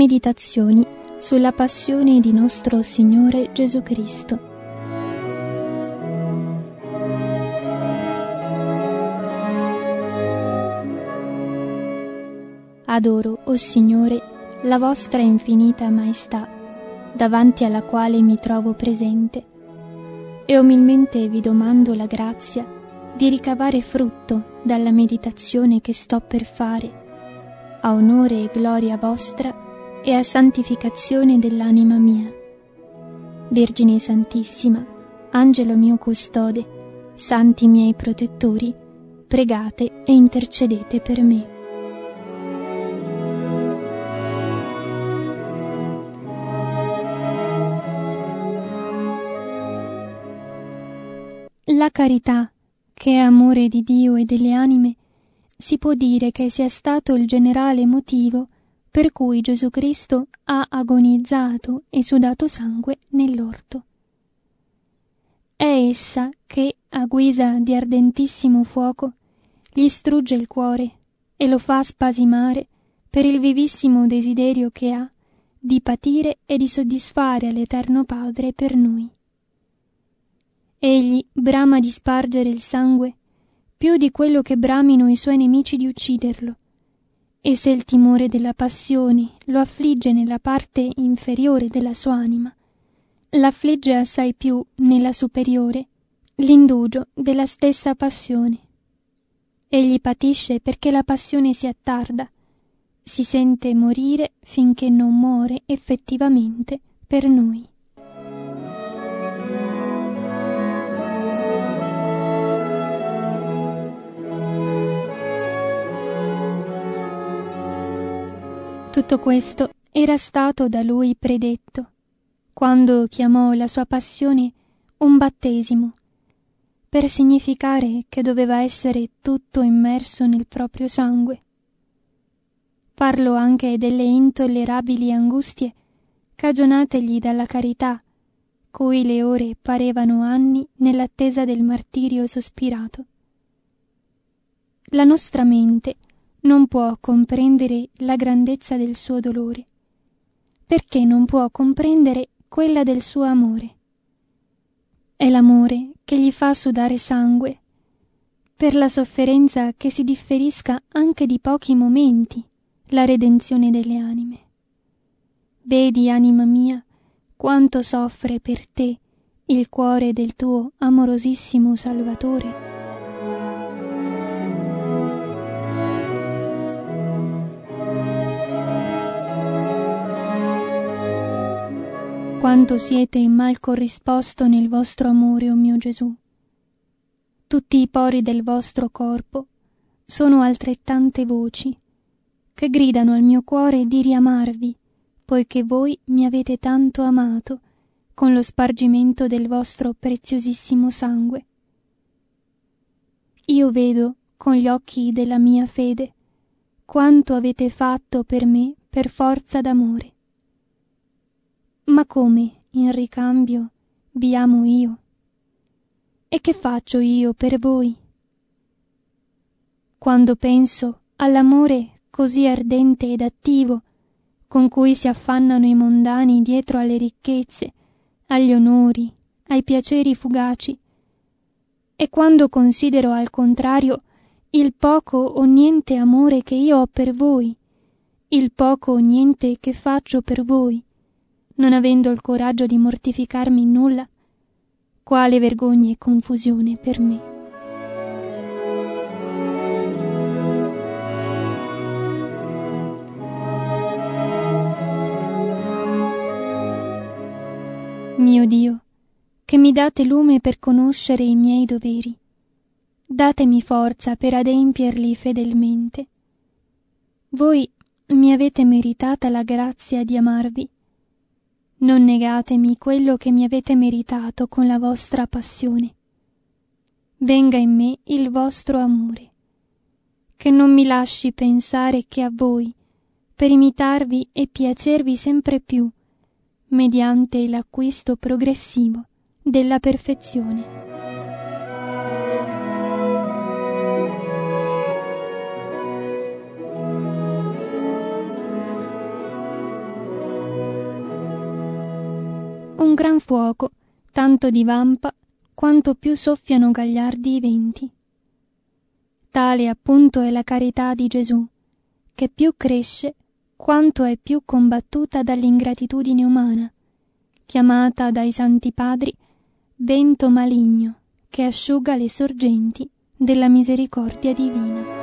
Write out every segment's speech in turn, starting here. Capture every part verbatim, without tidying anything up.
Meditazioni sulla passione di nostro Signore Gesù Cristo. Adoro, o Signore, la vostra infinita maestà, davanti alla quale mi trovo presente, e umilmente vi domando la grazia di ricavare frutto dalla meditazione che sto per fare, a onore e gloria vostra e a santificazione dell'anima mia. Vergine Santissima, Angelo mio custode, santi miei protettori, pregate e intercedete per me. La carità, che è amore di Dio e delle anime, si può dire che sia stato il generale motivo per cui Gesù Cristo ha agonizzato e sudato sangue nell'orto. È essa che, a guisa di ardentissimo fuoco, gli strugge il cuore e lo fa spasimare per il vivissimo desiderio che ha di patire e di soddisfare all'Eterno Padre per noi. Egli brama di spargere il sangue più di quello che bramino i suoi nemici di ucciderlo, e se il timore della passione lo affligge nella parte inferiore della sua anima, l'affligge assai più nella superiore l'indugio della stessa passione. Egli patisce perché la passione si attarda, si sente morire finché non muore effettivamente per noi. Tutto questo era stato da lui predetto, quando chiamò la sua passione un battesimo, per significare che doveva essere tutto immerso nel proprio sangue. Parlo anche delle intollerabili angustie cagionategli dalla carità, cui le ore parevano anni nell'attesa del martirio sospirato. La nostra mente non può comprendere la grandezza del suo dolore, perché non può comprendere quella del suo amore. È l'amore che gli fa sudare sangue, per la sofferenza che si differisca anche di pochi momenti la redenzione delle anime. Vedi, anima mia, quanto soffre per te il cuore del tuo amorosissimo Salvatore. Quanto siete mal corrisposto nel vostro amore, o mio Gesù. Tutti i pori del vostro corpo sono altrettante voci che gridano al mio cuore di riamarvi, poiché voi mi avete tanto amato con lo spargimento del vostro preziosissimo sangue. Io vedo con gli occhi della mia fede quanto avete fatto per me per forza d'amore. Ma come, in ricambio, vi amo io? E che faccio io per voi? Quando penso all'amore così ardente ed attivo con cui si affannano i mondani dietro alle ricchezze, agli onori, ai piaceri fugaci, e quando considero al contrario il poco o niente amore che io ho per voi, il poco o niente che faccio per voi, non avendo il coraggio di mortificarmi in nulla, quale vergogna e confusione per me. Mio Dio, che mi date lume per conoscere i miei doveri, datemi forza per adempierli fedelmente. Voi mi avete meritata la grazia di amarvi. Non negatemi quello che mi avete meritato con la vostra passione. Venga in me il vostro amore, che non mi lasci pensare che a voi, per imitarvi e piacervi sempre più, mediante l'acquisto progressivo della perfezione. un gran fuoco, tanto divampa quanto più soffiano gagliardi i venti. Tale appunto è la carità di Gesù, che più cresce quanto è più combattuta dall'ingratitudine umana, chiamata dai santi padri vento maligno che asciuga le sorgenti della misericordia divina.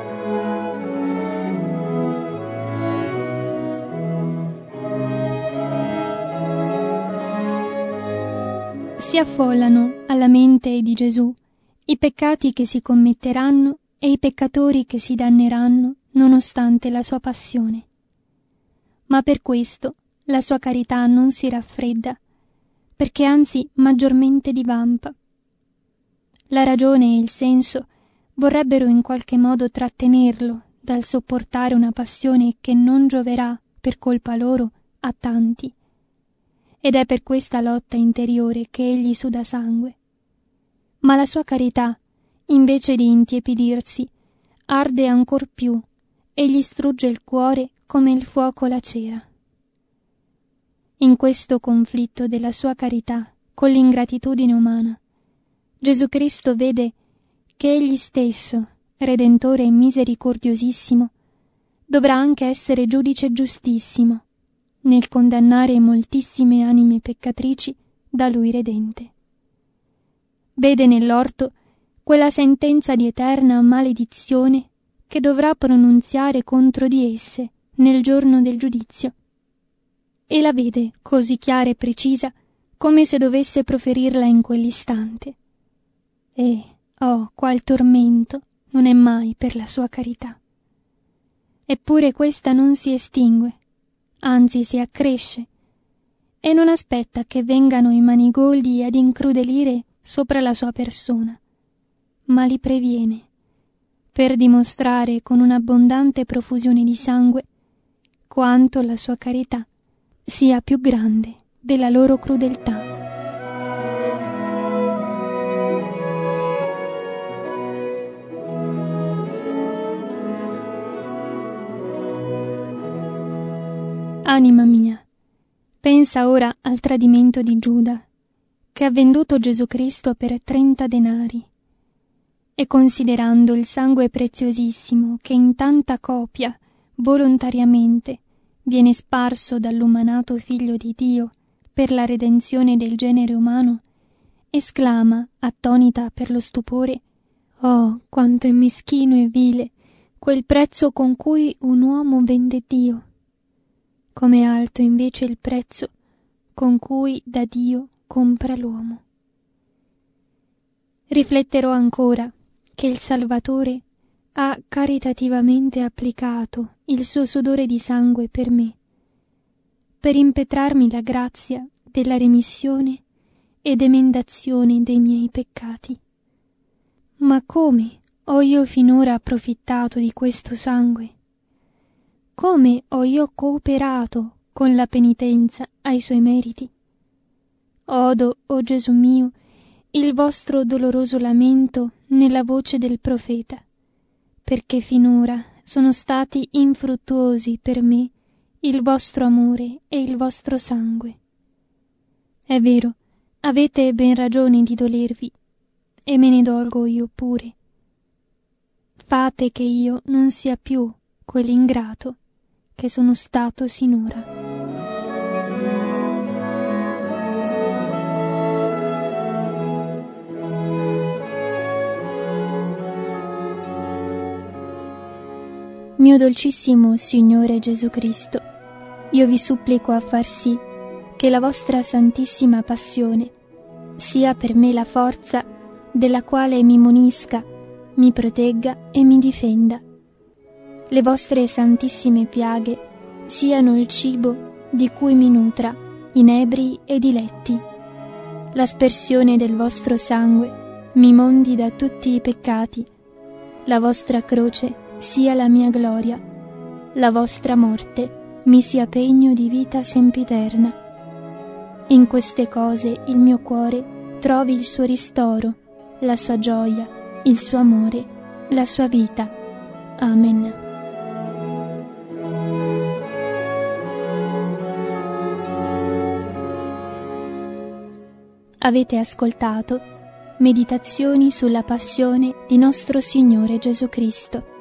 Si affollano alla mente di Gesù i peccati che si commetteranno e i peccatori che si danneranno nonostante la sua passione. Ma per questo la sua carità non si raffredda, perché anzi maggiormente divampa. La ragione e il senso vorrebbero in qualche modo trattenerlo dal sopportare una passione che non gioverà per colpa loro a tanti. Ed è per questa lotta interiore che egli suda sangue. Ma la sua carità, invece di intiepidirsi, arde ancor più e gli strugge il cuore come il fuoco la cera. In questo conflitto della sua carità con l'ingratitudine umana, Gesù Cristo vede che egli stesso, Redentore misericordiosissimo, dovrà anche essere giudice giustissimo nel condannare moltissime anime peccatrici da lui redente. Vede nell'orto quella sentenza di eterna maledizione che dovrà pronunziare contro di esse nel giorno del giudizio, e la vede così chiara e precisa come se dovesse proferirla in quell'istante. E, oh, qual tormento non è mai per la sua carità! Eppure questa non si estingue, anzi si accresce, e non aspetta che vengano i manigoldi ad incrudelire sopra la sua persona, ma li previene, per dimostrare con un'abbondante profusione di sangue quanto la sua carità sia più grande della loro crudeltà. Anima mia, pensa ora al tradimento di Giuda, che ha venduto Gesù Cristo per trenta denari, e considerando il sangue preziosissimo che in tanta copia volontariamente viene sparso dall'umanato Figlio di Dio per la redenzione del genere umano, esclama, attonita per lo stupore: «Oh, quanto è meschino e vile quel prezzo con cui un uomo vende Dio! Come alto invece il prezzo con cui da Dio compra l'uomo!» Rifletterò ancora che il Salvatore ha caritativamente applicato il suo sudore di sangue per me, per impetrarmi la grazia della remissione ed emendazione dei miei peccati. Ma come ho io finora approfittato di questo sangue? Come ho io cooperato con la penitenza ai suoi meriti? Odo, o Gesù mio, il vostro doloroso lamento nella voce del profeta, perché finora sono stati infruttuosi per me il vostro amore e il vostro sangue. È vero, avete ben ragione di dolervi, e me ne dolgo io pure. Fate che io non sia più quell'ingrato che sono stato sinora. Mio dolcissimo Signore Gesù Cristo, io vi supplico a far sì che la vostra santissima passione sia per me la forza della quale mi munisca, mi protegga e mi difenda. Le vostre santissime piaghe siano il cibo di cui mi nutra, inebri e diletti. L'aspersione del vostro sangue mi mondi da tutti i peccati. La vostra croce sia la mia gloria. La vostra morte mi sia pegno di vita sempiterna. In queste cose il mio cuore trovi il suo ristoro, la sua gioia, il suo amore, la sua vita. Amen. Avete ascoltato Meditazioni sulla passione di nostro Signore Gesù Cristo,